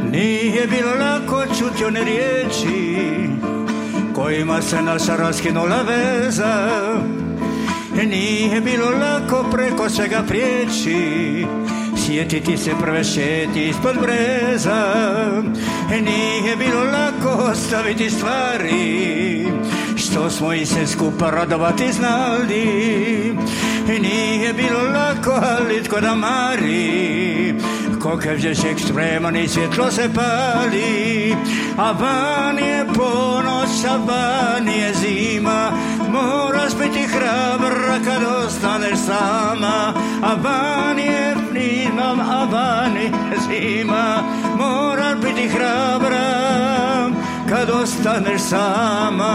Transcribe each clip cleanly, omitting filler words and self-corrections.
Nije bilo lako čuti one riječi kojima se naša raskinula veza. Nije bilo lako preko svega prijeći, sjetiti se prve šetnje ispod breza. Nije bilo lako ostaviti stvari što smo i se skupa radovati znali. Nije bilo lako, ali tko da mari, kokav žešek spreman i svjetlo se pali. A van je ponoć, a van je zima, moraš biti hrabra kad ostaneš sama. A van je zima, a van je zima, moraš biti hrabra kad ostaneš sama.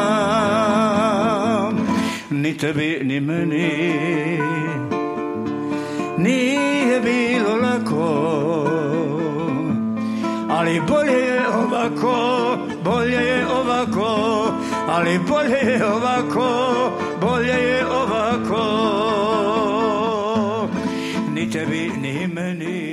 Ni tebi, ni meni nije bilo lako, ali bolje je ovako, bolje je ovako, ali bolje je ovako, bolje je ovako. Ni tebi, ni meni